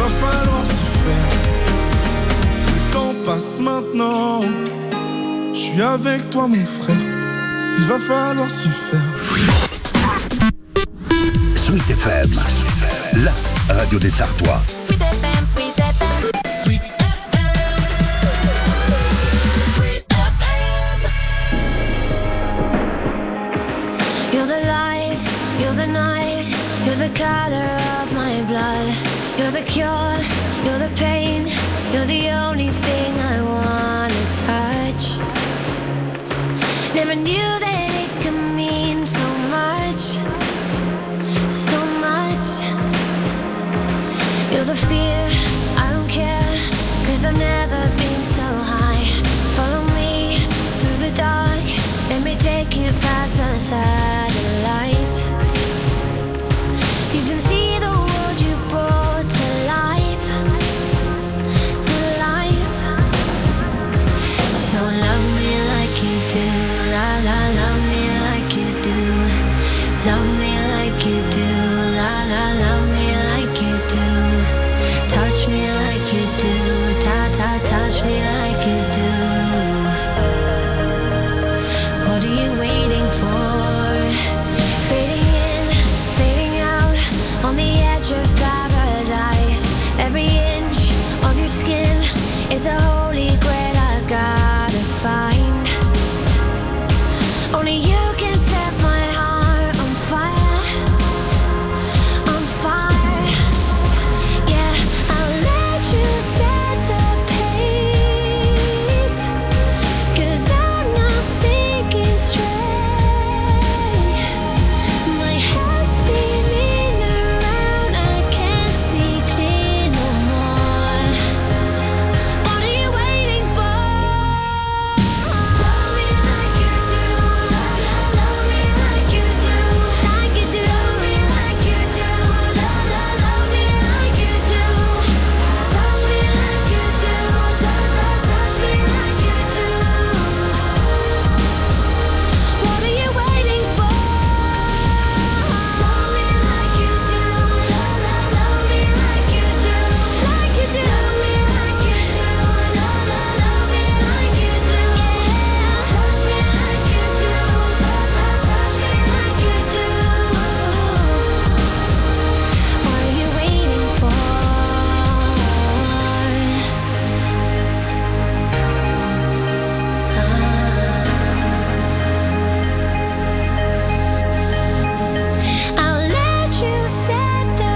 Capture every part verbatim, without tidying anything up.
falloir s'y faire. Le temps passe maintenant. Je suis avec toi mon frère. Il va falloir s'y faire. Sweet F M, la radio des Sartois. Sweet F M, Sweet F M, Sweet F M, Sweet F M. You're the light, you're the night, you're the color of my blood. You're the cure, you're the pain, you're the only thing I wanna touch. Never knew that it could mean so much, so much. You're the fear, I don't care, cause I've never been so high. Follow me through the dark, let me take you past the satellites. You can see the world you brought to life, to life. So love me like you do, la la, love me like you do. Love me like you do, la la, love me like you do. Touch me like you do, ta ta, touch me like you do. What are you waiting for? Fading in, fading out, on the edge of paradise. Every inch of your skin is a holy grail I've gotta find. Only you can set my heart on fire, on fire. Yeah, I'll let you set the pace, cause I'm not thinking straight. My head's spinning around, I can't see clear no more. What are you waiting for? Love me like you do, la la, love me like you do, like you do. Love me like you do, la la, love me like you do. Touch me like you do, touch, touch, touch me like you do. What are you waiting for? Love me like you do, la la, love me like you do, like you do. Love me like you do, la la, love me like you do. Touch me like you do, touch, touch, touch me like you do. What are you waiting for? I'll let you set the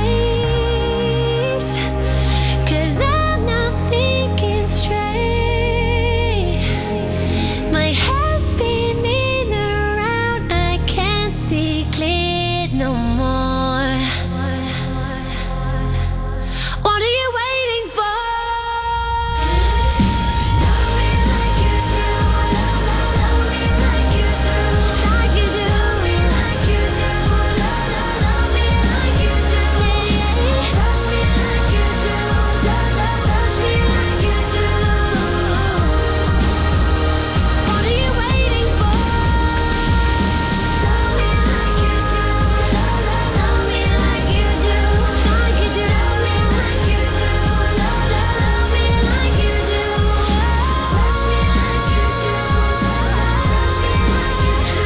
pace, cause I'm not thinking straight. My head's spinning around, I can't see clear no more. What are you waiting for? Love me like you do, la la, love me like you do, like you do. Like you do, la la, love me like you do. Touch me like you do, touch, touch, touch me like you do. What are you waiting for? Love me like you do, la la, love me like you do, like you do. Love me like you do, la la, love me like you do. Touch me like you do, touch, touch, touch me like you do.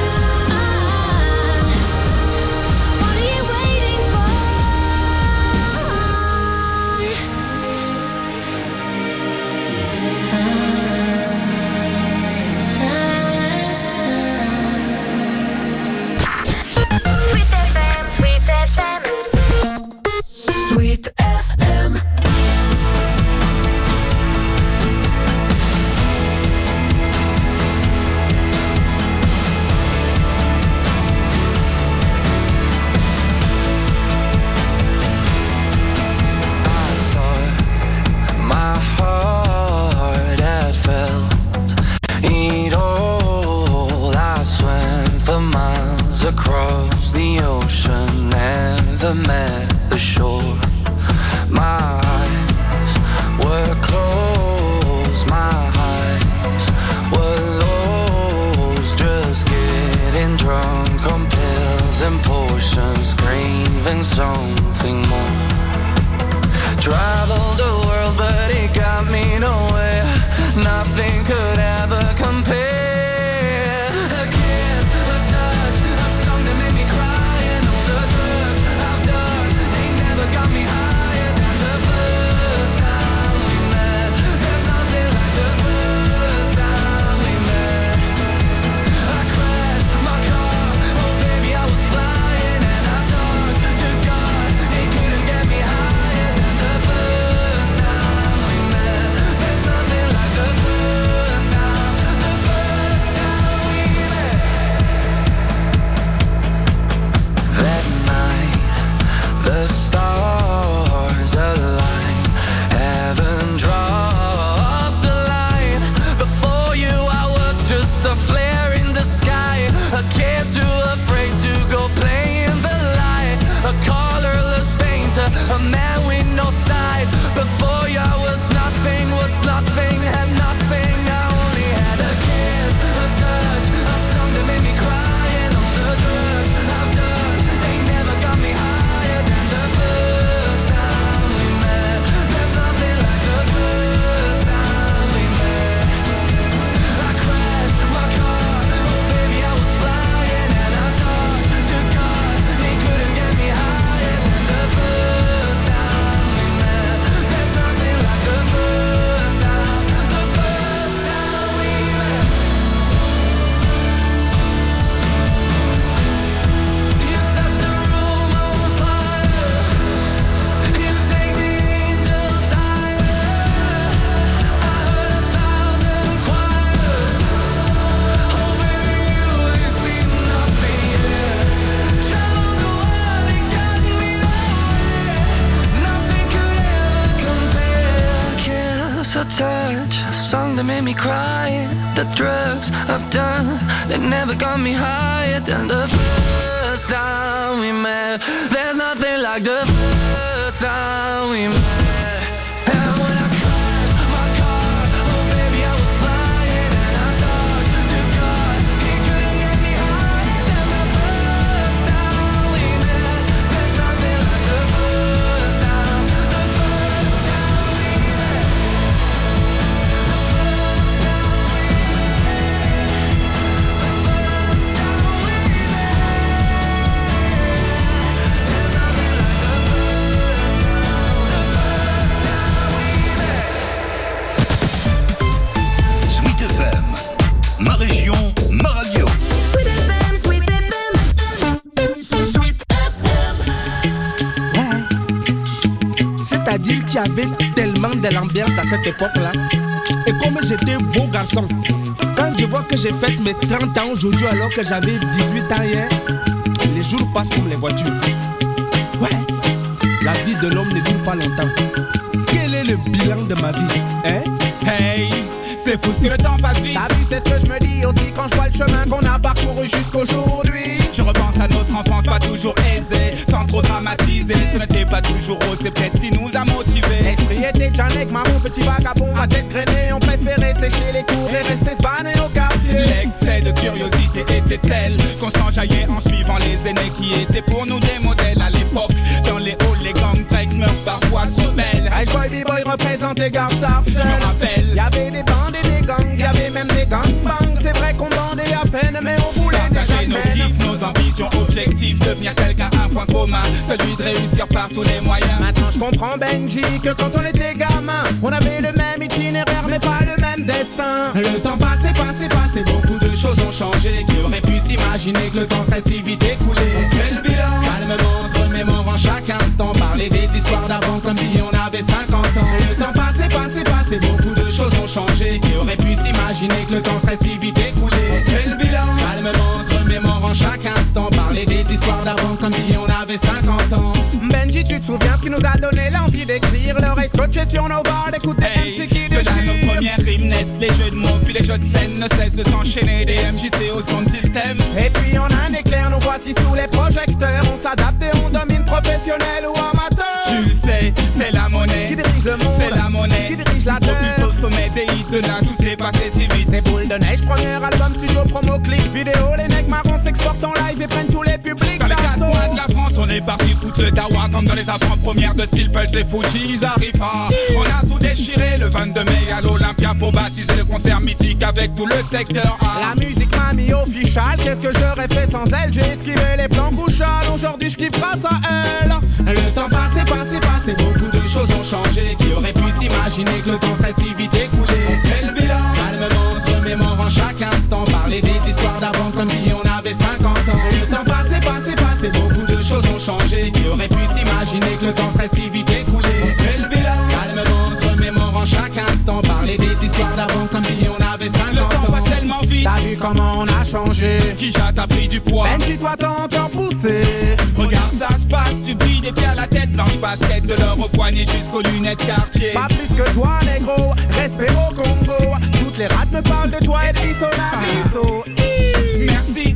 What are you waiting for? Sweet F M, Sweet F M, Sweet F M. My heart had felt it all. I swam for miles across the ocean, never met the shore. My eyes were closed, my eyes were lost, just getting drunk on pills and potions, craving something more. Try A man with no side. Before you I was nothing, was nothing, had nothing. I only had a kiss, a touch, a song that made me cry. And all the drugs I've done, they never got me higher than the first time we met. There's nothing like the first time we met. I crashed my car, oh baby I was flying. And I talked to God, he couldn't get me higher than the first time we met. There's nothing like the first time, the first time we met. You set the room on fire, you take the angels higher. I heard a thousand choirs, oh baby you ain't seen nothing yet. Traveled the world and got me nowhere, nothing could ever compare. Kiss, a touch, a song that made me cry. The drugs I've done, they never got me higher than the first time we met. There's nothing like the first time we met. And when I crashed my car, oh baby I was flying. And I talked to God, he couldn't get me higher than the first time we met. There's nothing like the first time, the first time we met. The first time we met. The first time we met. There's nothing like the first time, the first time we met. Sweet F M, ma région, ma radio. Sweet F M, Sweet F M. Sweet F M. C'est-à-dire qu'il y avait tellement de l'ambiance à cette époque-là. Et comme j'étais beau garçon, quand je vois que j'ai fait mes trente ans aujourd'hui alors que j'avais dix-huit ans hier, les jours passent comme les voitures. Ouais, la vie de l'homme ne dure pas longtemps. Quel est le bilan de ma vie, hein? Hey, c'est fou ce que le temps passe vite. T'as vu, c'est ce que je me dis aussi quand je vois le chemin qu'on a parcouru jusqu'aujourd'hui. Je repense à notre enfance pas toujours aisée, sans trop dramatiser. Ce n'était pas toujours rose, c'est peut-être ce qui nous a motivés. L'esprit était Janek, marron, petit vagabond, à tête grainée. On préférait sécher les cours et rester svané au quartier. L'excès de curiosité était tel qu'on s'enjaillait en suivant les aînés qui étaient pour nous des modèles à l'époque. Dans les halls, les gangplanks meurent parfois se rebellent. Ice Boy, B-Boy représentait Gare Sarcelles. Je me rappelle, y'avait des bandes et des gangs, y'avait même des gangbangs. C'est vrai qu'on bandait à peine, mais on voulait déjà partager nos kiffs, nos ambitions, objectifs, devenir quelqu'un, un point commun, celui de réussir par tous les moyens. Maintenant je comprends Benji que quand on était gamin, on avait le même itinéraire mais pas le même destin. Le temps passé, passé, passé, beaucoup de choses ont changé. Qui aurait pu s'imaginer que le temps serait si vite écoulé? On fait le bilan, calmement, se remémorant chaque instant. Parler des histoires d'avant comme si on avait cinquante ans. Le temps passé, passé, passé, beaucoup de choses ont changé. Qui aurait pu s'imaginer que le temps serait si vite écoulé? On fait le bilan, calmement, se remémorant chaque instant. Parler des histoires d'avant comme si on avait cinquante ans. Benji, tu te souviens ce qui nous a donné l'envie d'écrire? L'oreille scotchée sur nos voiles, d'écouter hey, M C qui que déchire. là nos premières rimes naissent, les jeux de mots, puis les jeux de scène ne cessent de s'enchaîner. Des M J C au son de système. Et puis en un éclair, nous voici sous les projecteurs. On s'adapte et on domine, professionnel ou amateur. Tu le sais, c'est la monnaie qui dirige le monde, c'est la monnaie qui dirige la terre. Opus au sommet des hits, de là tout s'est passé si vite. C'est Boule de Neige, premier album, studio, promo, clip, vidéo. Les necks marrons s'exportent en live et prennent tous les publics dans les quatre d'assaut. coins de la France, on est parti foutre le dawa. Comme dans les avant-premières de Steel Pulse, les Fujis arrivent. Ah, on a tout déchiré le vingt-deux mai à l'Olympia pour baptiser le concert mythique avec tout le secteur A. La musique m'a mis official, qu'est-ce que j'aurais fait sans elle? J'ai esquivé les plans couchales, aujourd'hui je kiffe grâce à elle. Le temps passé, passé, passé, beaucoup de choses ont changé. Qui aurait pu s'imaginer que le temps serait si vite écoulé? On fait le bilan, calmement, se remémorant chaque instant. Parler des histoires d'avant comme si on avait cinquante ans. Le temps passé, passé, passé, beaucoup de choses ont changé. Qui aurait pu s'imaginer que le temps serait si vite écoulé? On fait le bilan, calmement, se remémorant chaque instant. Parler des histoires d'avant comme si on avait cinquante ans. Le temps passe tellement vite. T'as vu comment on a changé? Qui jette a pris du poids. Benji, toi t'as encore poussé. Regarde ça se passe, tu brilles des pieds à la tête. Blanche basket, de l'or au poignet jusqu'aux lunettes quartier. Pas plus que toi négro, respect au Congo. Toutes les rats me parlent de toi et de bisso la bisso. Merci, mais dis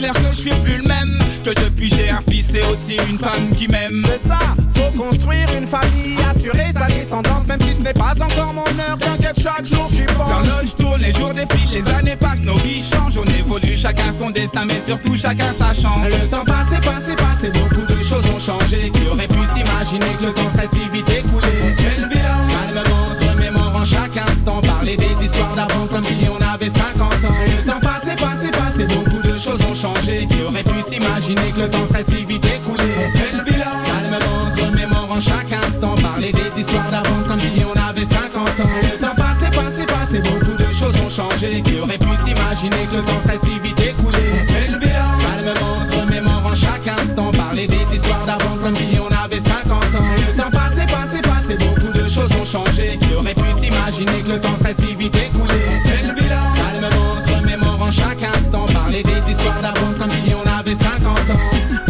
clair que je suis plus le même. Que depuis j'ai un fils et aussi une femme qui m'aime. C'est ça, faut construire une famille, assurer sa descendance. Même si ce n'est pas encore mon heure, t'inquiète, chaque jour j'y pense. L'horloge tourne, les jours défilent, les années passent, nos vies changent. On évolue, chacun son destin, mais surtout chacun sa chance. Le temps passé, passé, passé, beaucoup de choses ont changé. Qui aurait pu s'imaginer que le temps serait si vite écoulé? On fait le bilan, calmement, se remémorant chaque instant. Parler des histoires d'avant comme si on avait cinquante ans. Le temps passé, passé, passé, beaucoup de choses ont changé. Qui aurait pu s'imaginer que le temps serait si vite écoulé? On fait le bilan, calmement, se remémorant chaque instant. Parler des histoires d'avant comme si on avait cinquante ans. Le temps passé, passé, passé, beaucoup de choses ont changé. Qui aurait pu s'imaginer que le temps serait si vite écoulé? On fait le bilan, calmement, se remémorant chaque instant. Parler des histoires d'avant comme si on avait cinquante ans. Le temps passé, passé, passé, beaucoup de choses ont changé. Qui aurait pu s'imaginer que le temps serait si vite écoulé? On fait le bilan, calmement, se remémorant chaque instant. Parler des histoires d'avant comme si on avait cinquante ans.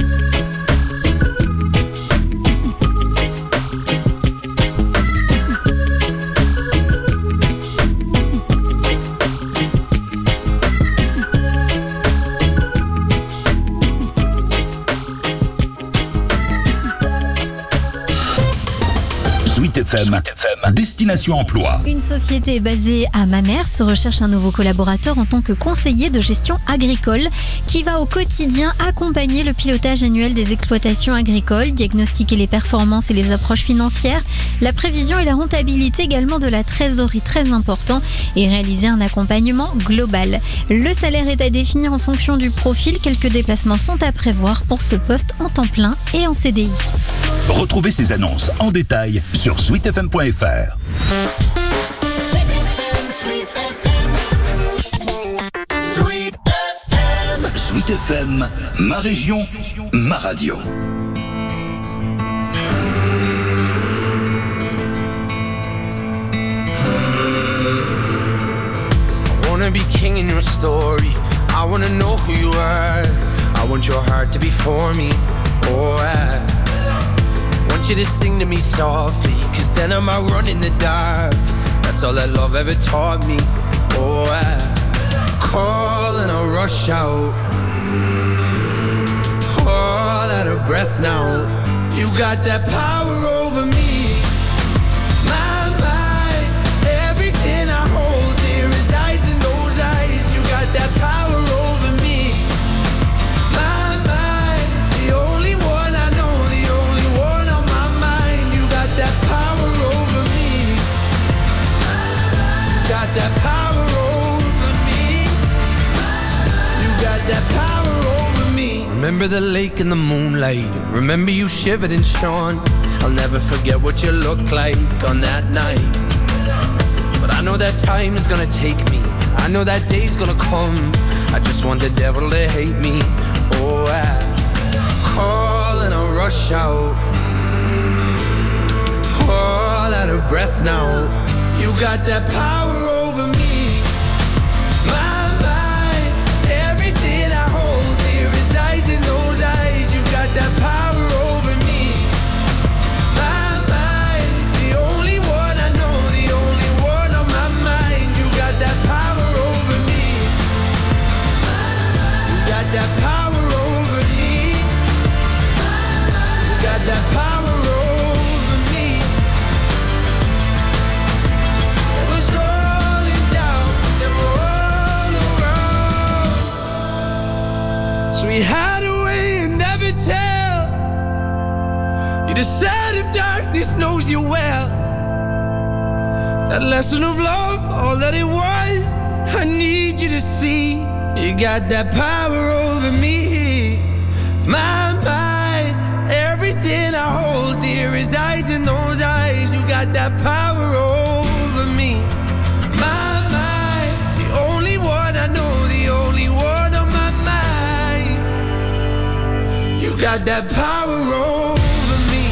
Sweet F M, Destination Emploi. Une société basée à Mamers recherche un nouveau collaborateur en tant que conseiller de gestion agricole qui va au quotidien accompagner le pilotage annuel des exploitations agricoles, diagnostiquer les performances et les approches financières, la prévision et la rentabilité également de la trésorerie, très important, et réaliser un accompagnement global. Le salaire est à définir en fonction du profil. Quelques déplacements sont à prévoir pour ce poste en temps plein et en C D I. Retrouvez ces annonces en détail sur sweet f m point f r. Sweet F M, ma région, ma radio. I wanna be king in your story. I wanna know who you are. I want your heart to be for me. Oh, I want you to sing to me softly, cause then I might run in the dark. That's all that love ever taught me. Oh, I call and I rush out, all out of breath now. You got that power over me. My mind, everything I hold dear resides in those eyes. You got that power over me. My mind, the only one I know, the only one on my mind. You got that power over me. You got that power over me. You got that power over me. Remember the lake in the moonlight. Remember you shivered and shone. I'll never forget what you looked like on that night. But I know that time is gonna take me. I know that day's gonna come. I just want the devil to hate me. Oh, I call and I rush out, all out of breath now. You got that power over me. My mind, everything I hold dear resides in those eyes. You got that power over me. My mind, the only one I know, the only one on my mind. You got that power over me. You got that power over me. You got that power over me. It was rolling down and roll around. So we had a way and never tell. You decide if darkness knows you well. That lesson of love, all that it was, I need you to see. You got that power over me. My mind, everything I hold dear resides in those eyes. You got that power over me. My mind, the only one I know, the only one on my mind. You got that power over me.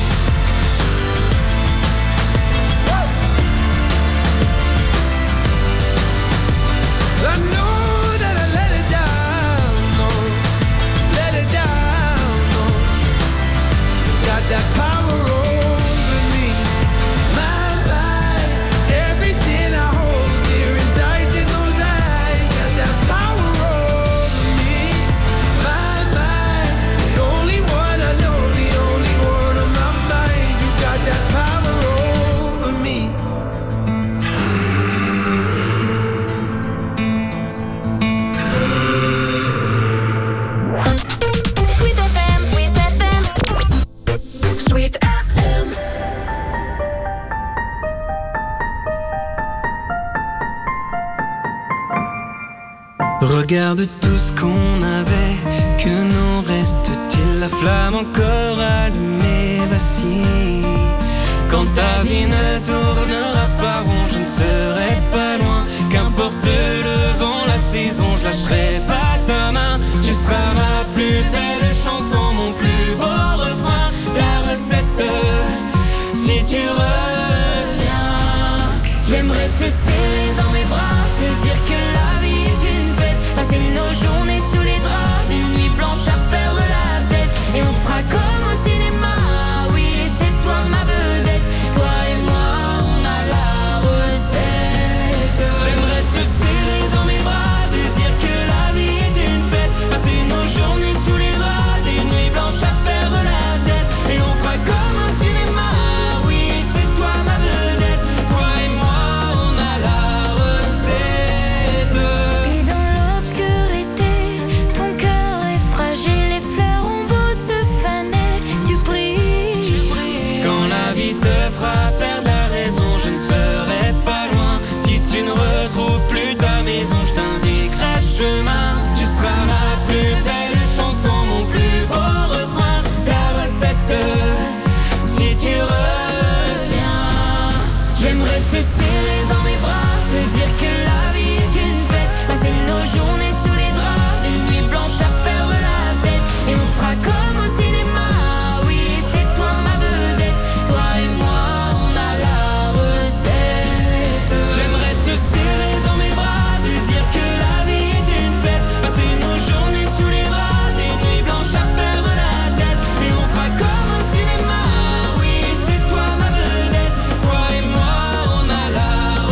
I know that I let it down, no, let it down, no. You got that power over me. My mind, everything I hold dear resides in those eyes. Got that power over me. My Regarde tout ce qu'on avait, que nous reste-t-il? La flamme encore allumée, vacille. Quand ta vie ne tournera pas rond, je ne serai pas loin. Qu'importe le vent, la saison, je lâcherai pas ta main. Tu seras ma plus belle chanson, mon plus beau refrain. La recette, si tu reviens, j'aimerais te serrer dans mes bras, te dire que la vie est une fête. Passer nos journées sous les draps, des nuits blanches à perdre la tête. Et on fera comme au cinéma, oui, c'est toi ma vedette. Toi et moi, on a la recette. J'aimerais te serrer dans mes bras, te dire que la vie est une fête. Passer nos journées sous les draps, des nuits blanches à perdre la tête. Et on fera comme au cinéma, oui, c'est toi ma vedette. Toi et moi, on a la recette. Et dans l'obscurité, ton cœur est fragile, les fleurs ont beau se faner, tu brilles. Quand la vie te fera perdre la raison, je ne serai pas loin. Si tu ne retrouves plus ta maison, je t'indiquerai le chemin. Tu seras ma plus belle chanson, mon plus beau refrain. La recette, si tu reviens, j'aimerais te serrer dans mes bras, te dire que la vie est une fête. Passer nos journées sous les draps, des nuits blanches à perdre la tête. Et on fera comme au cinéma, oui, c'est toi ma vedette. Toi et moi, on a la recette. J'aimerais te serrer dans mes bras, te dire que la vie est une fête. Passer nos journées sous les draps, des nuits blanches à perdre la tête. Et on fera comme au cinéma, oui, c'est toi ma vedette. Toi et moi, on a la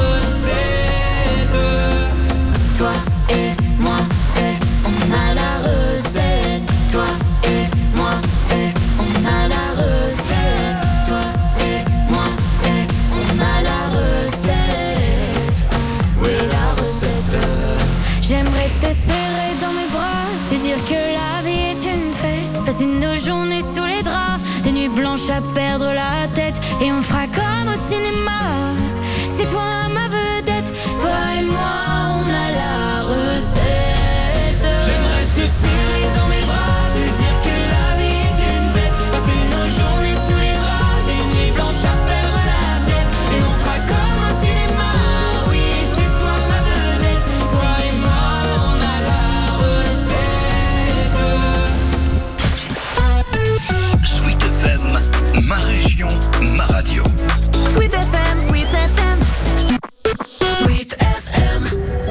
recette. Toi et moi, et on a la recette. Toi et moi, et on a la recette. Toi et moi, et on a la recette. Oui, la recette. J'aimerais te serrer dans mes bras, te dire que la vie est une fête. Passer nos journées sous les draps, des nuits blanches à perdre la tête. Et on fera comme au cinéma, c'est toi ma vedette. Toi et moi, on a la recette. J'aimerais te serrer dans mes bras, te dire que la vie est une fête. Passer nos journées sous les draps, des nuits blanches à perdre la tête. Et on fera comme au cinéma, oui, c'est toi ma vedette. Toi et moi, on a la recette. Sweet F M, ma région, ma radio. Sweet F M, Sweet F M. Sweet F M.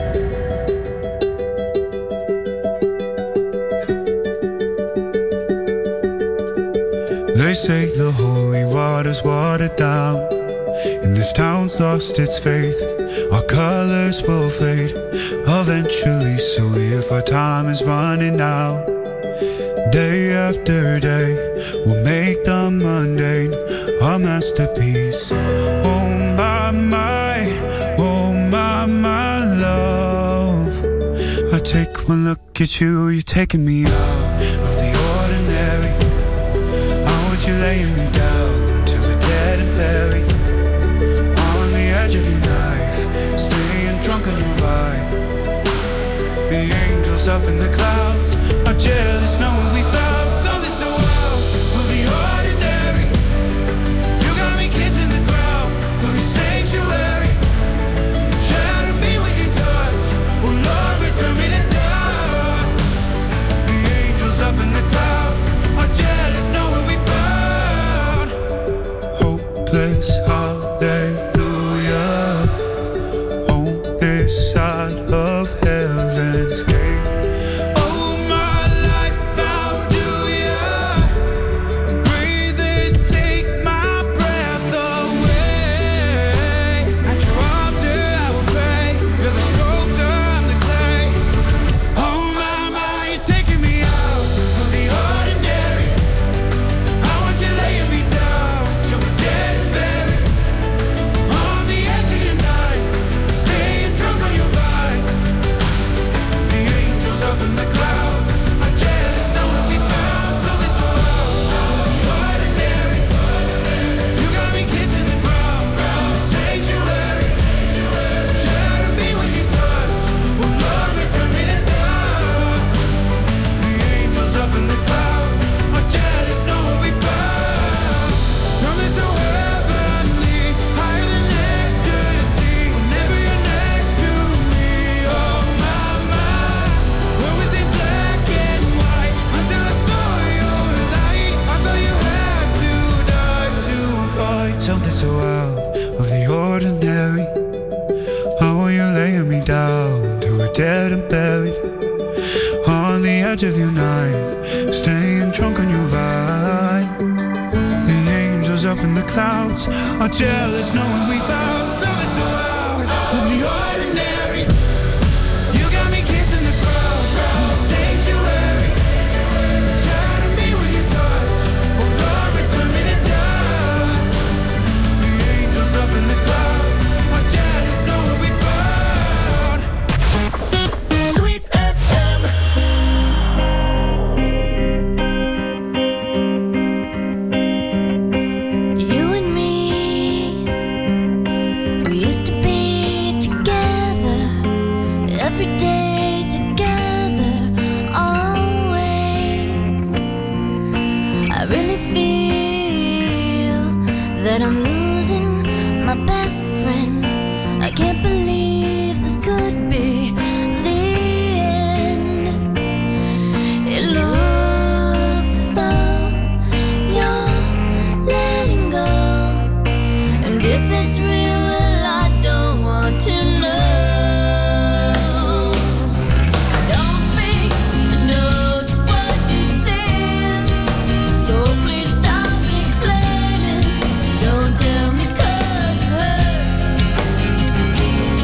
They say the holy water's watered down, and this town's lost its faith. Our colors will fade eventually, so if our time is running out, day after day, we'll make the mundane our masterpiece. Oh my, my, oh my, my love. I take one look at you, you're taking me out of the ordinary. I want you laying me down till we're dead and buried, on the edge of your knife, staying drunk on your vibe. The angels up in the clouds are jealous knowing we found something so wild of the ordinary. You got me kissing the ground of your sanctuary. Shatter me with your touch, oh Lord, return me to dust. The angels up in the clouds are jealous knowing we found hopeless hallelujah on this side of heaven's gate. Laying me down till we're dead and buried. something so out of the ordinary. How are you laying me down to a dead and buried on the edge of your night, staying drunk on your vine. The angels up in the clouds are jealous knowing we found something so out of the ordinary. You got me kissing the ground, the sanctuary, shining me with your touch, oh Lord, return me to dust. The angels up in the clouds are jealous knowing we found Sweet F M. You and me, we used to be together every day, together always. I really feel that I'm losing my best friend. I can't believe this could be the end. It looks as though you're letting go, and if it's real, well, I don't want to know. Don't speak, I know just what you said, so please stop explaining. Don't tell me 'cause it hurts.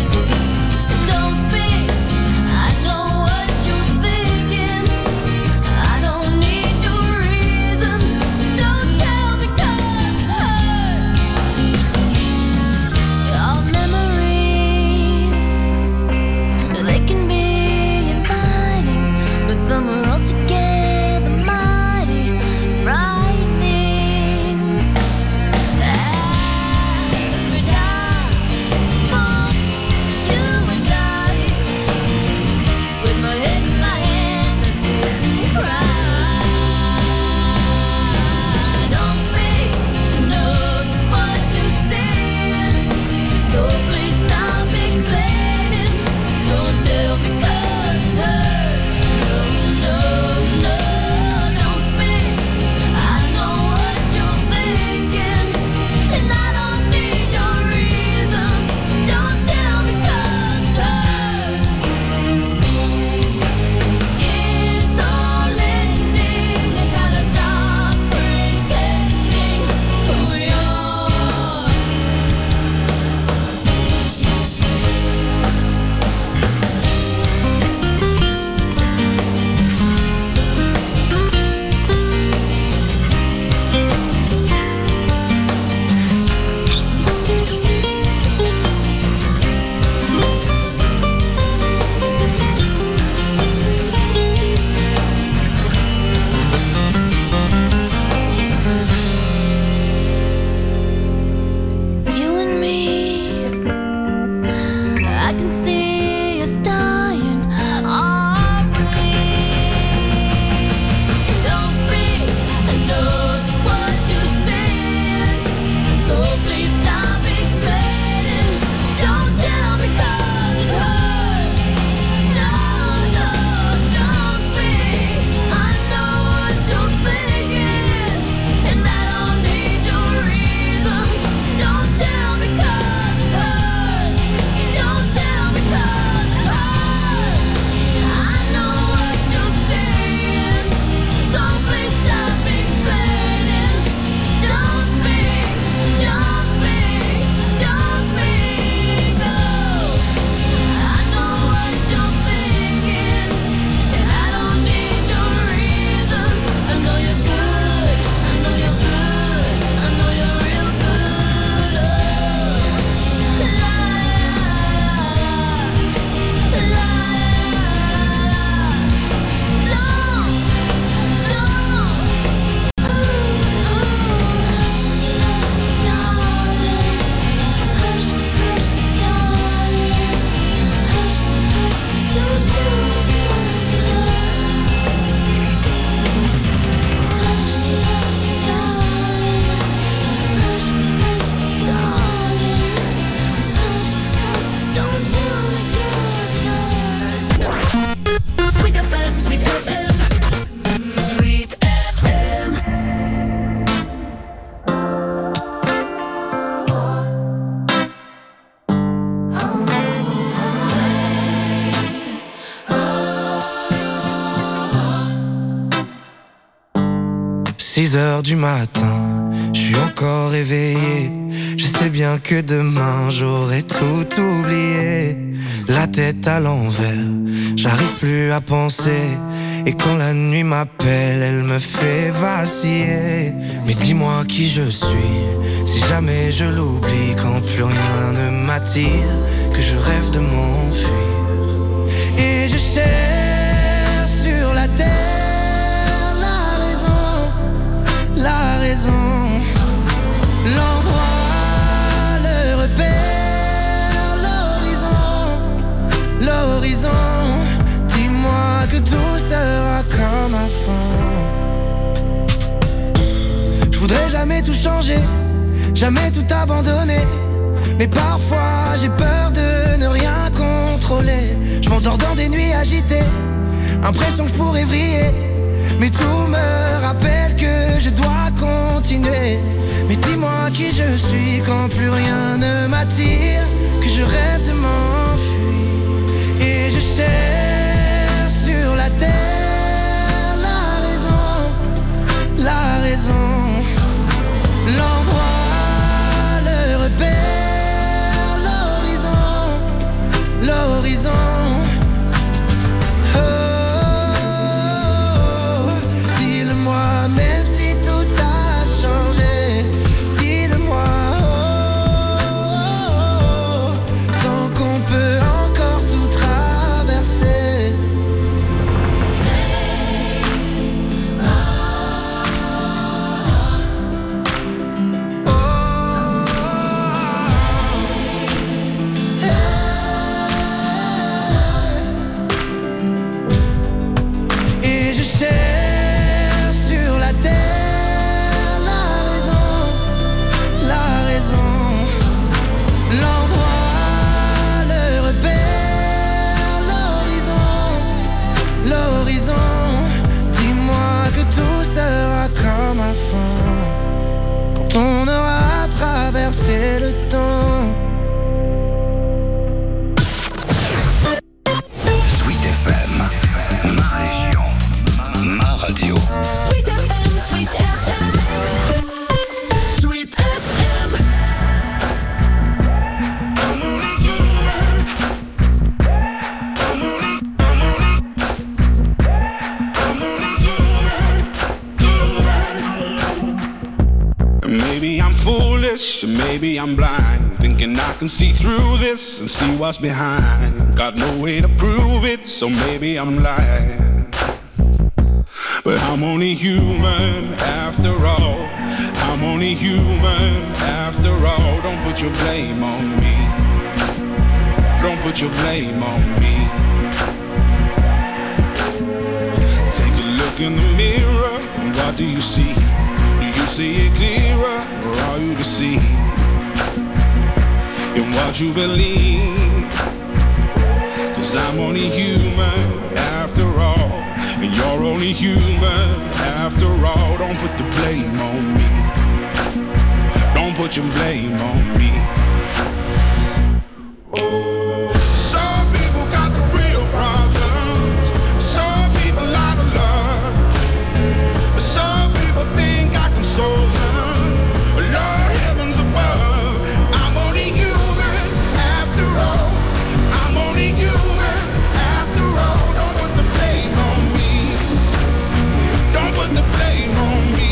six heures du matin, je suis encore éveillé. Je sais bien que demain j'aurai tout oublié. La tête à l'envers, j'arrive plus à penser. Et quand la nuit m'appelle, elle me fait vaciller. Mais dis-moi qui je suis, si jamais je l'oublie. Quand plus rien ne m'attire, que je rêve de m'enfuir. Et je cherche sur la terre la raison, la raison, l'endroit, le repère, l'horizon, l'horizon. Dis-moi que tout sera comme avant. Je voudrais jamais tout changer, jamais tout abandonner. Mais parfois j'ai peur de ne rien contrôler. Je m'endors dans des nuits agitées, impression que je pourrais vriller. Mais tout me rappelle que je dois continuer. Mais dis-moi qui je suis quand plus rien ne m'attire, que je rêve de m'enfuir. Et je cherche sur la terre la raison, la raison, l'endroit, le repère, l'horizon, l'horizon. Même si tout a changé, dis-le-moi, oh, oh, oh, tant qu'on peut encore tout traverser. Et je cherche comme avant, quand on aura traversé le temps. Sweet F M, ma région, ma radio. Sweet F M, Sweet F M, Sweet F M. Maybe I'm foolish, maybe I'm blind, thinking I can see through this and see what's behind. Got no way to prove it, so maybe I'm lying. But I'm only human after all. I'm only human after all. Don't put your blame on me. Don't put your blame on me. Take a look in the mirror, what do you see? Do you see it clearer, or are you deceived in what you believe? Cause I'm only human after all, and you're only human after all. Don't put the blame on me. Don't put your blame on me. Oh, some people got the real problems. Some people out of love. Some people think I can solve them. Lord heavens above, I'm only human after all. I'm only human after all. Don't put the blame on me. Don't put the blame on me.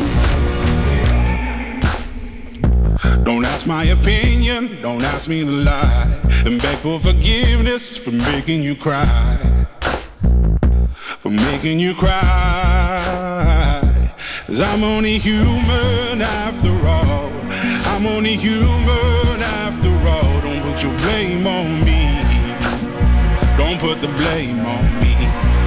Don't ask my opinion, don't ask me to lie, and beg for forgiveness for making you cry. For making you cry. Cause I'm only human after all. I'm only human after all. Don't put your blame on me. Don't put the blame on me.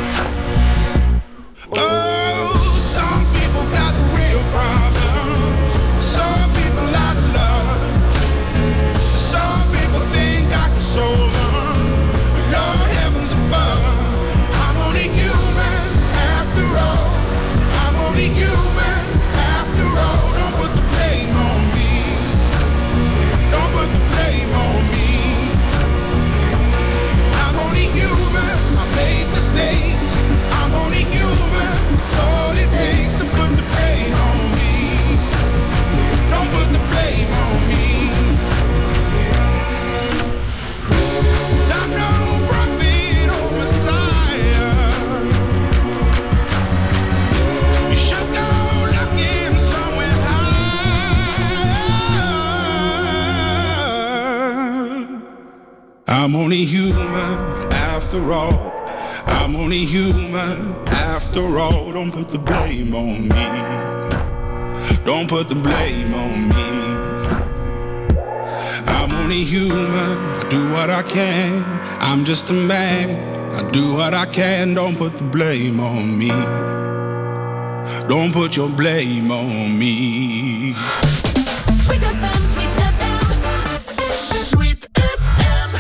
Oh, some people got the real problems. Some people out of love. Some people think I can solve them. Lord heavens above, I'm only human after all. I'm only human after all. Don't put the blame on me. Don't put the blame on me. I'm only human. I made mistakes. I'm only human. I'm only human after all. I'm only human after all. Don't put the blame on me. Don't put the blame on me. I'm only human, I do what I can. I'm just a man, I do what I can. Don't put the blame on me. Don't put your blame on me. Sweet F M, Sweet F M, Sweet F M.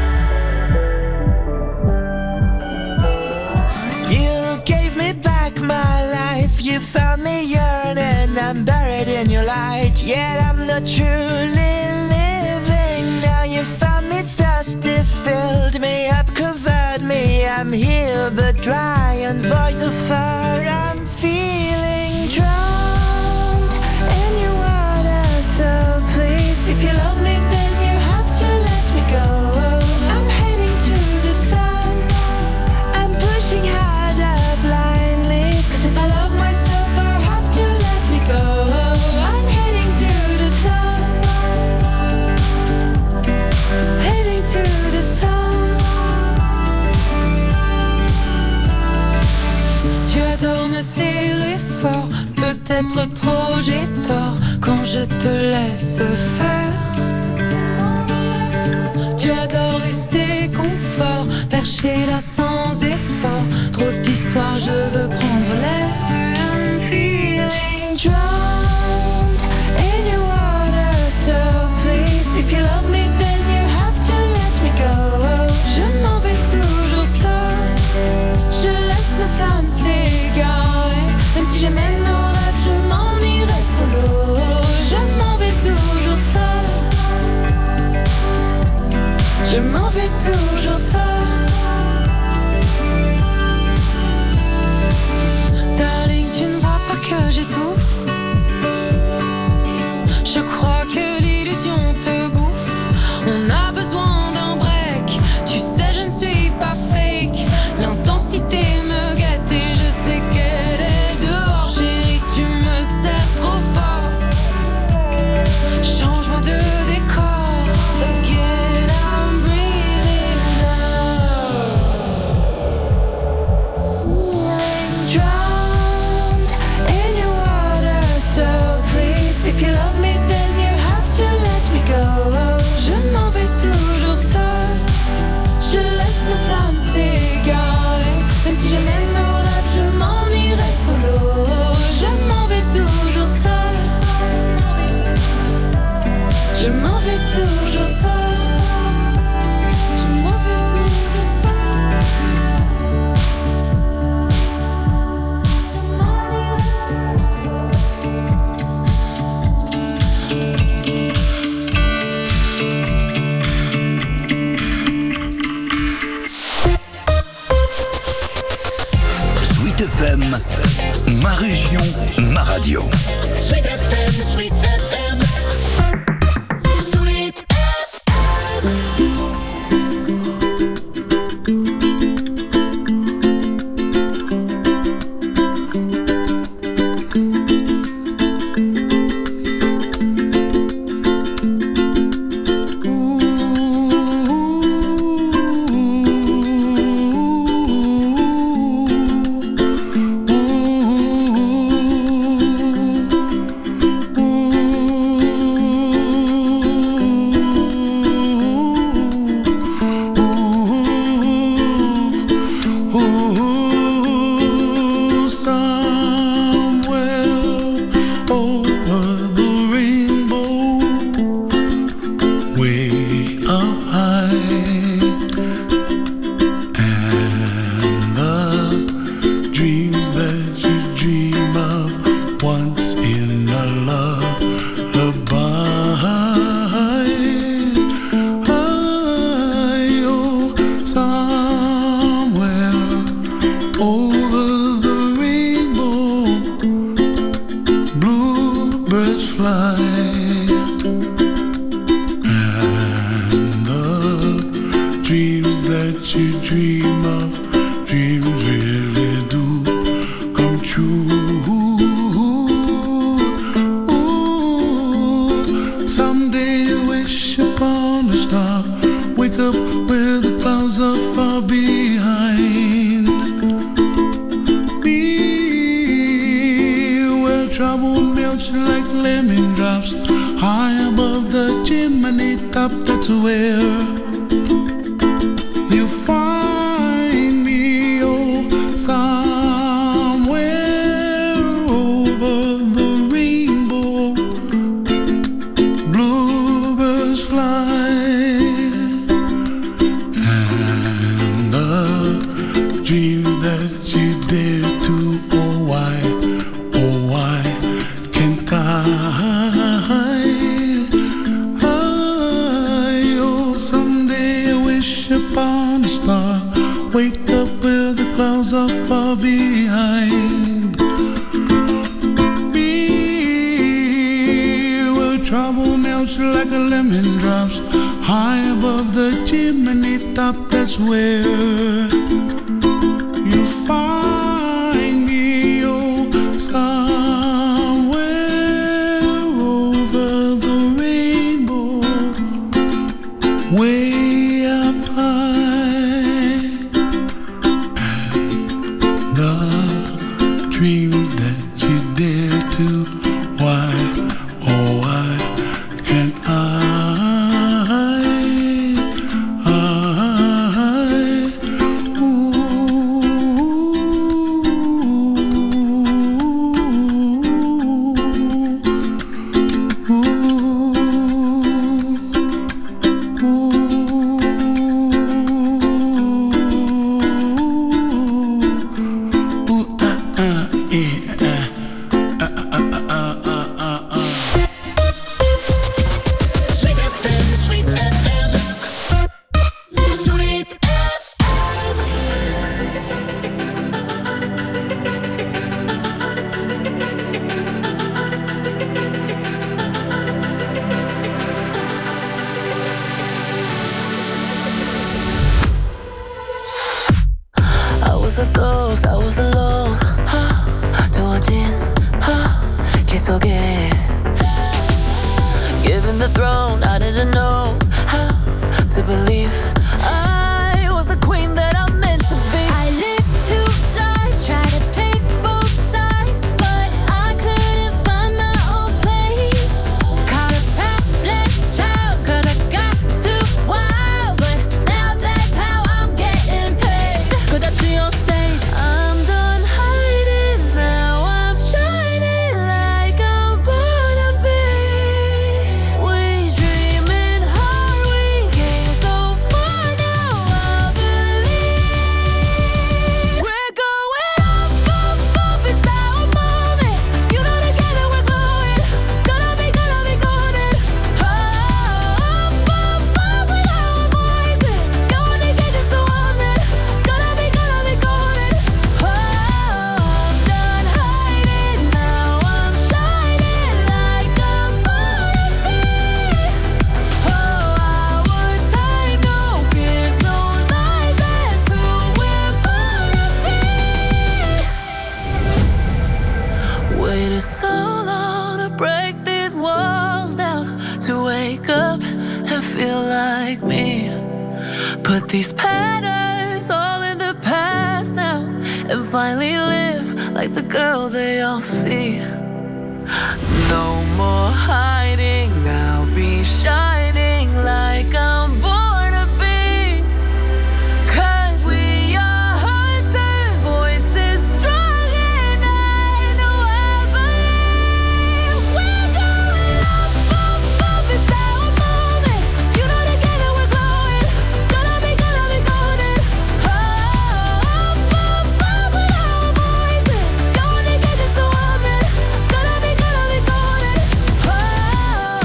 You gave me back my life. You found me yearning. I'm buried in your light. Yet I'm not truly living. Now you found me thirsty, filled me up, covered me. I'm here but dry and voice of fire. I'm feeling drowned in your water. So please, if you love me, then you have to let me go. I'm heading to the sun. I'm pushing harder blindly. Cause if I love myself, I have to let me go. I'm heading to the sun. Heading to the sun. Tu adores me serrer fort. Peut-être trop j'ai tort quand je te laisse faire. Tu adores rester confort, perché là sans effort. Trop d'histoires, je veux prendre l'air. I'm feeling drowned in your water. So please, if you love me, then you have to let me go. Je m'en vais toujours seul. Je laisse nos flammes s'égarer. Même si j'aimais nos rêves, je m'en irai solo. Je m'en vais toujours seul. Je m'en vais toujours seul. Darling, tu ne vois pas que j'étouffe. Je crois que l'illusion te bouffe. On a besoin d'un break. Tu sais, je ne suis pas fake. L'intensité me gâte et je sais qu'elle est dehors. Chérie, tu me sers trop fort. Change-moi de décor. Again, I'm breathing down. Drowned in your water. So please, if you love me, then you have to let me go. Je m'en vais toujours seul. Je laisse nos flammes s'égarer. Mais si j'aimais nos rêves, je m'en irai solo. Je m'en vais toujours seul. Je m'en vais toujours seul. Je m'en vais toujours Sweet F M, ma région, ma radio. Sweet F M, Sweet F M, Sweet F M. Someday you wish upon a star, wake up top, that's where you find me, oh, somewhere over the rainbow. Bluebirds fly, and the dreams that you dare to, oh why, oh why can't I? Upon a star, wake up where the clouds are far behind me, where trouble melts like a lemon drops high above the chimney top. That's where you find me, oh, somewhere over the rainbow, way dreams that you dare to, why, oh why can't I, I, ooh, ooh, a ghost, I was alone. 두어진 길 속에 given the throne, I didn't know how to believe I was the queen that I'm meant to be. I lived two lives, tried to pick both sides, but I couldn't find my own place. Caught a problem child, cause I got too wild, but now that's how I'm getting paid. Could I see on stage? I'm done hiding, now I'm shining like I'm born to be. We dreaming hard, we came so far, now I believe. We're going up, up, up, it's our moment. You know together we're glowing, gonna be, gonna be golden. Up, up, up with our voices, going to get just so on it. Gonna be, gonna be golden. Oh, I'm done hiding, now I'm shining like I'm born to be. Oh, our time, no fears, no lies, that's who we're born to be. Waited so long to break these walls down, to wake up and feel like me. Put these patterns all in the past now, and finally live like the girl they all see. No more hiding, I'll be shining like I'm born to be. Cause we are hunters, voices strong, and I know I believe. We're going up, up, up, it's our moment. You know together we're glowing, gonna be, gonna be golden. Oh, up, up, up with our voices, going to get just so on it. Gonna be, gonna be golden. Oh,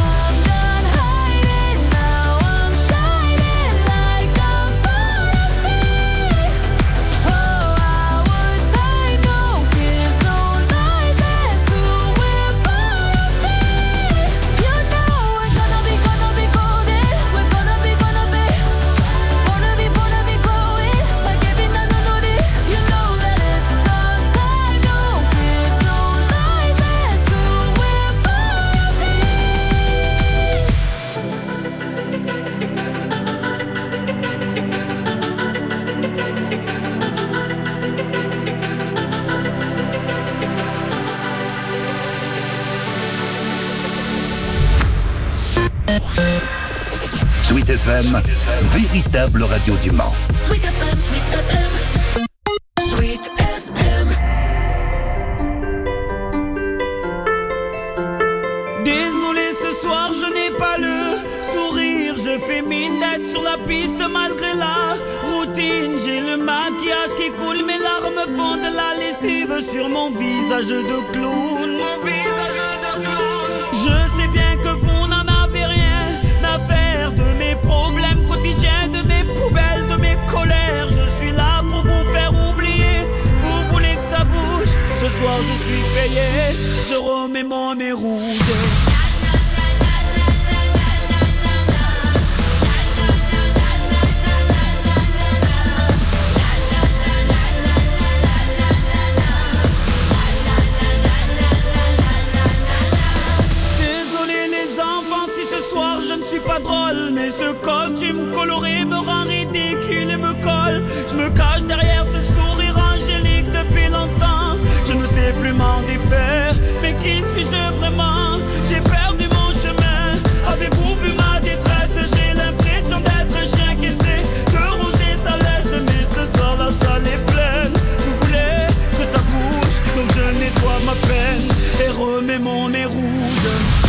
Sweet F M, véritable radio du Mans. Sweet F M, Sweet F M, Sweet F M. Désolé, ce soir je n'ai pas le sourire. Je fais mine d'être sur la piste malgré la routine. J'ai le maquillage qui coule, mes larmes font de la lessive sur mon visage de clown. Je sais bien que vous n'en avez rien à faire de mes problèmes quotidiens, de mes poubelles, de mes colères. Je suis là pour vous faire oublier. Vous voulez que ça bouge? Ce soir je suis payé. Je remets mon nez rouge. Pas drôle, mais ce costume coloré me rend ridicule et me colle. Je me cache derrière ce sourire angélique depuis longtemps. Je ne sais plus m'en défaire, mais qui suis-je vraiment? J'ai perdu mon chemin. Avez-vous vu ma détresse? J'ai l'impression d'être un chien qui essaie de ronger sa laisse, mais ce soir la salle est pleine. Vous voulez que ça bouge, donc je nettoie ma peine et remets mon nez rouge.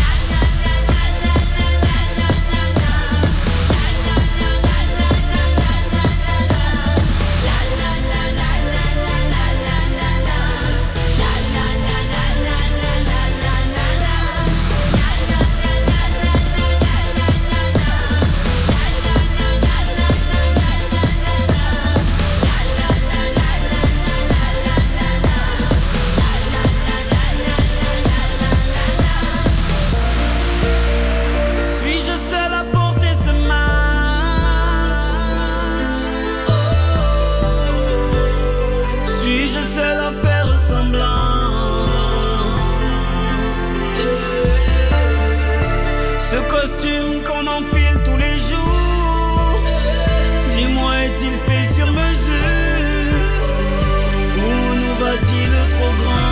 Ce costume qu'on enfile tous les jours, dis-moi, est-il fait sur mesure ou nous va-t-il trop grand?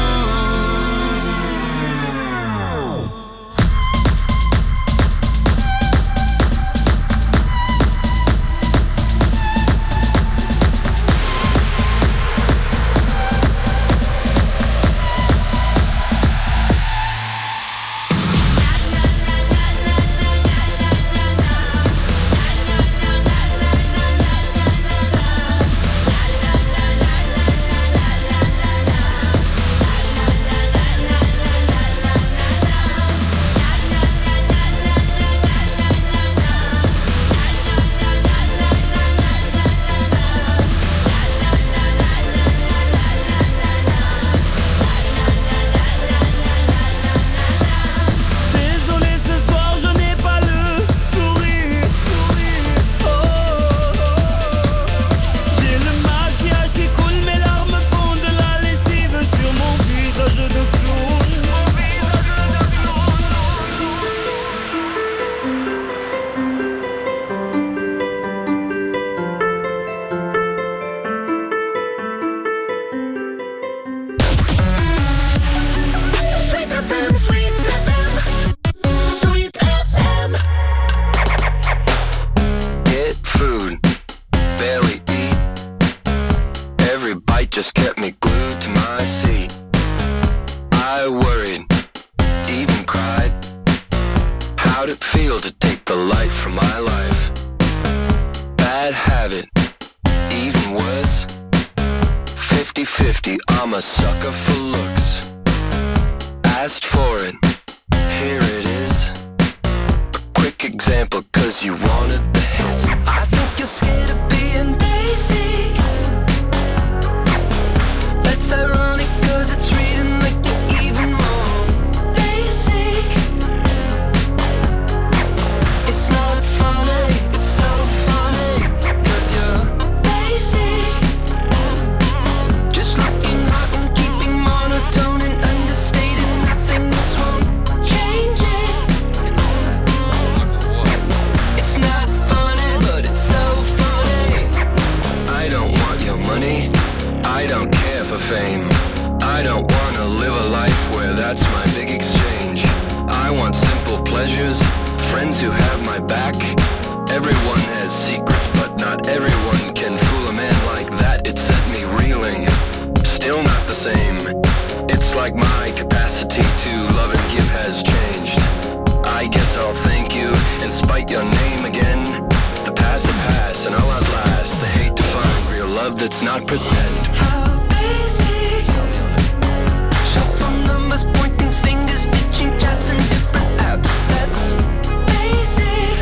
Everyone has secrets, but not everyone can fool a man like that. It set me reeling, still not the same. It's like my capacity to love and give has changed. I guess I'll thank you and spite your name again. The past will pass and I'll outlast the hate to find real love that's not pretend. How basic. Shuffle numbers, pointing fingers, ditching chats and different apps. That's basic.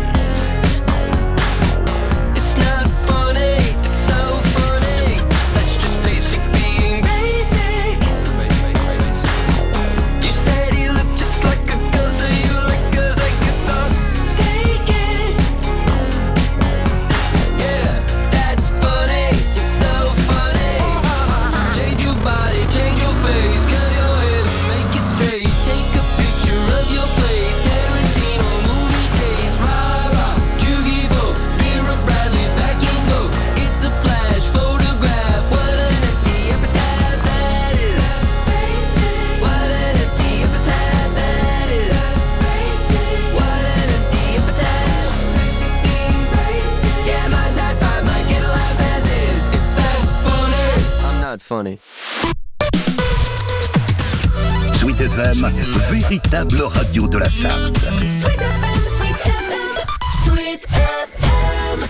It's not funny, it's so funny. That's just basic being basic. You said he looked just like a girl, so you like girls, I guess I'll take it. Yeah, that's funny, you're so funny. Change your body, change your face, curl your hair and make it straight. Take a picture of your plate, Tarantino movie days. Rah rah, Jugivo, Vera Bradley's back in go. It's a flash photograph. What an empty epitaph that is. What an empty epitaph that is. What an empty epitaph. Yeah, my type five might get a laugh as is. If that's funny, I'm not funny. Sweet F M, véritable radio de la Sarthe. Sweet F M, Sweet F M, Sweet F M.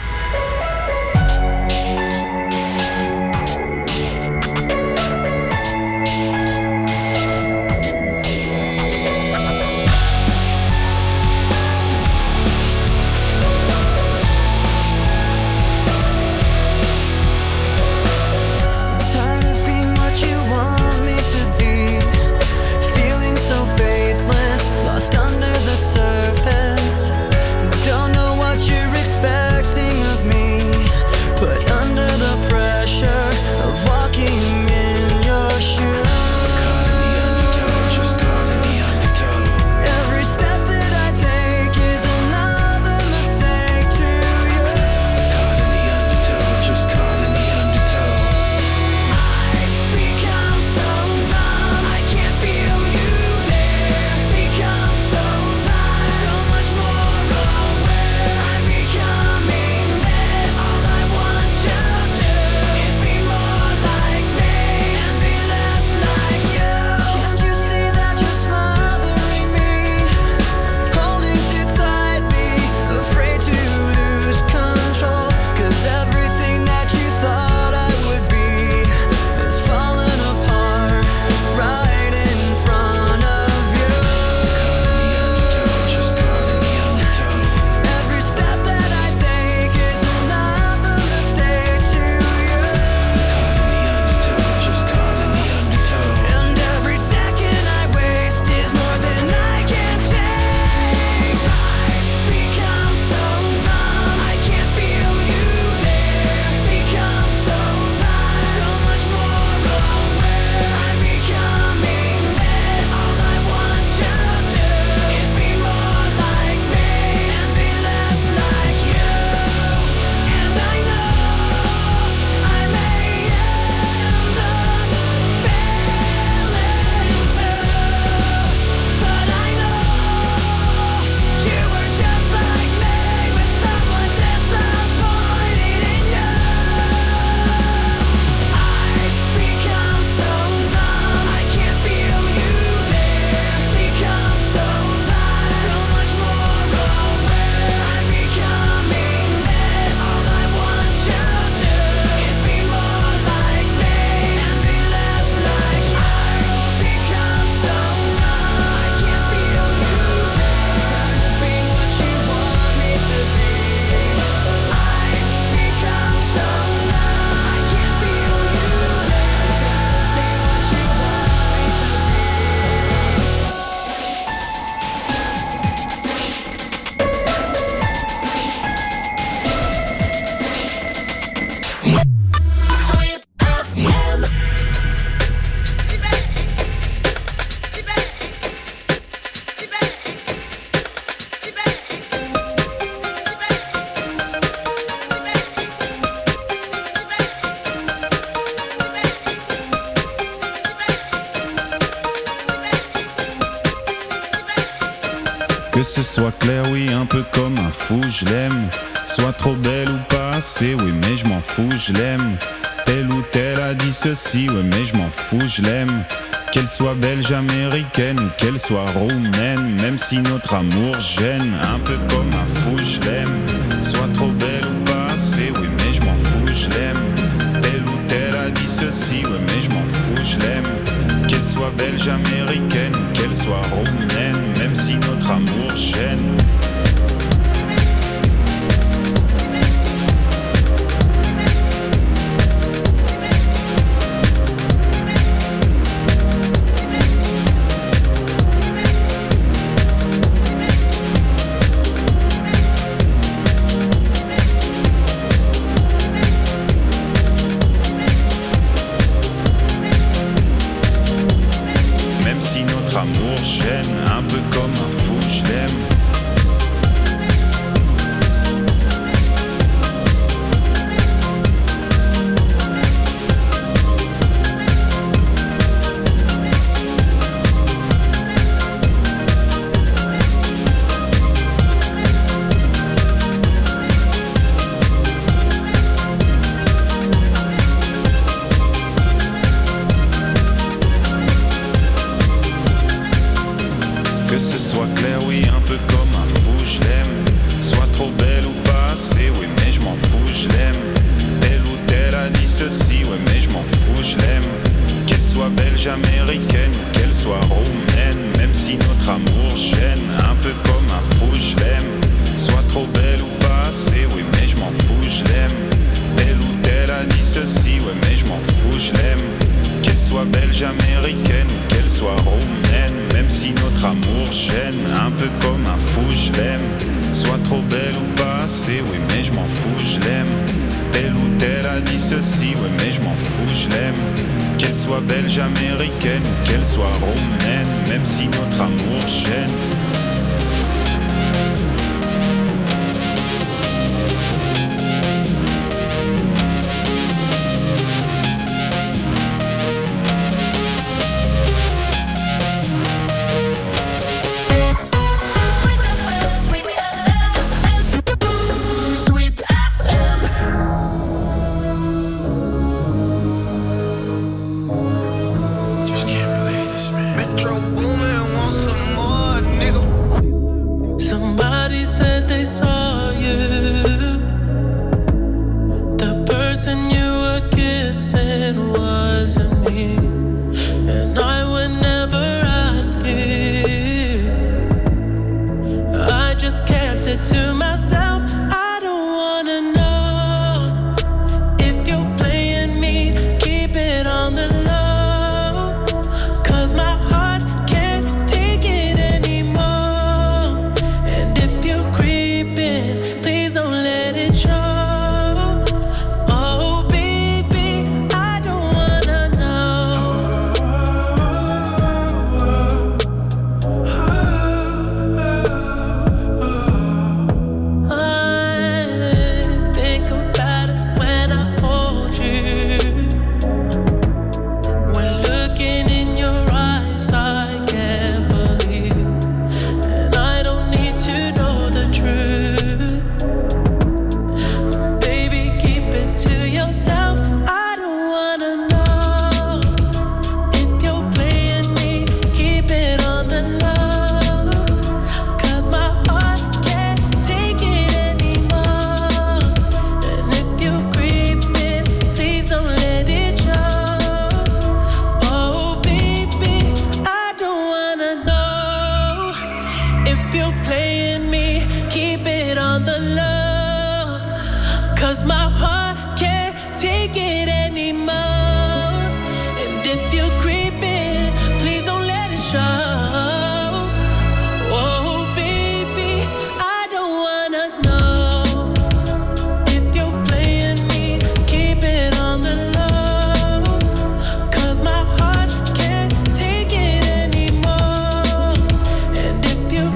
Tired of being what you want me to be, feeling so faithless, lost under the surface. soit clair, oui, un peu comme un fou, je l'aime. Soit trop belle ou pas assez, oui, mais je m'en fous, je l'aime. Telle ou telle a dit ceci, oui, mais je m'en fous, je l'aime. Qu'elle soit belge, américaine ou qu'elle soit roumaine, même si notre amour gêne, un peu comme un fou, je l'aime. Soit trop belle ou pas assez, oui, mais je m'en fous, je l'aime. Telle ou telle a dit ceci, oui, mais je m'en fous, je l'aime. Qu'elle soit belge, américaine ou qu'elle soit roumaine, même si notre amour gêne. Amour gêne, un peu comme un fou, je l'aime. Que ce soit clair, oui, un peu comme un fou, je l'aime. Soit trop belle ou pas assez, oui, mais je m'en fous, je l'aime. Telle ou telle a dit ceci, oui, mais je m'en fous, je l'aime. Qu'elle soit belge, américaine ou qu'elle soit roumaine, même si notre amour gêne, un peu comme un fou, je l'aime. Soit trop belle ou pas assez, oui, mais je m'en fous, je l'aime. Telle ou telle a dit ceci, oui, mais je m'en fous, je l'aime. Qu'elle soit belge, américaine ou qu'elle soit roumaine, même si notre amour gêne, un peu comme un fou, je l'aime. Soit trop belle ou pas assez, oui, mais je m'en fous, je l'aime. Telle ou telle a dit ceci, oui, mais je m'en fous, je l'aime. Qu'elle soit belge, américaine ou qu'elle soit roumaine, même si notre amour gêne.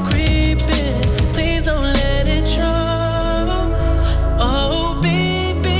Baby,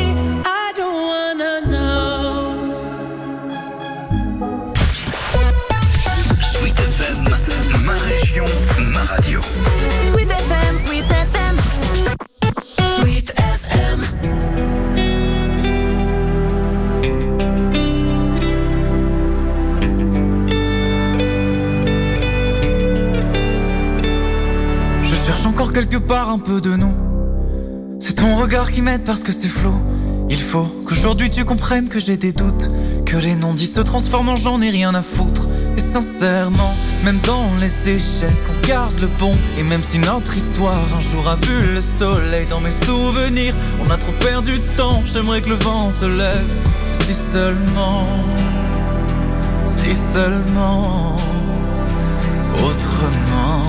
quelque part un peu de nous. C'est ton regard qui m'aide parce que c'est flou. Il faut qu'aujourd'hui tu comprennes que j'ai des doutes, que les non-dits se transforment en j'en ai rien à foutre. Et sincèrement, même dans les échecs, on garde le bon. Et même si notre histoire un jour a vu le soleil, dans mes souvenirs, on a trop perdu de temps. J'aimerais que le vent se lève. Si seulement, si seulement, autrement,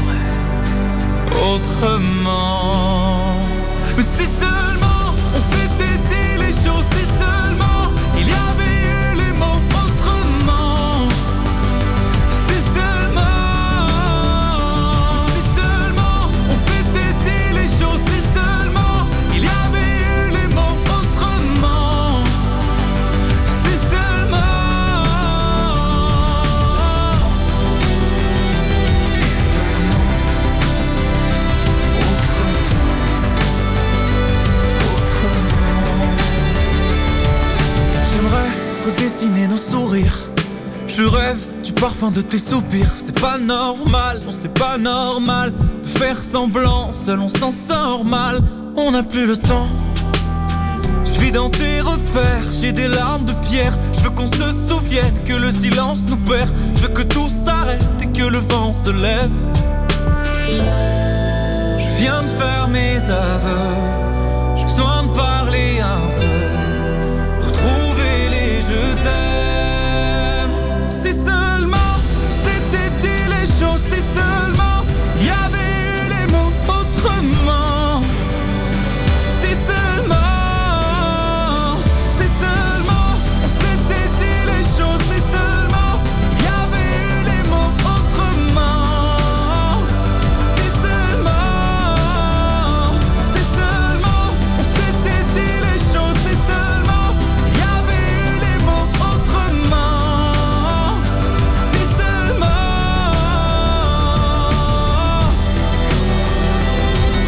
autrement. Mais si seulement on s'était dit les choses, si seulement il y avait eu les mots autrement. Si seulement, si seulement on s'était dit les choses, si seulement il y avait eu les mots autrement. Si seulement, si seulement, j'aimerais redessiner nos sourires. Je rêve du parfum de tes soupirs. C'est pas normal, non c'est pas normal de faire semblant, seul on s'en sort mal. On n'a plus le temps. Je vis dans tes repères, j'ai des larmes de pierre. Je veux qu'on se souvienne que le silence nous perd. Je veux que tout s'arrête et que le vent se lève. Je viens de faire mes aveux.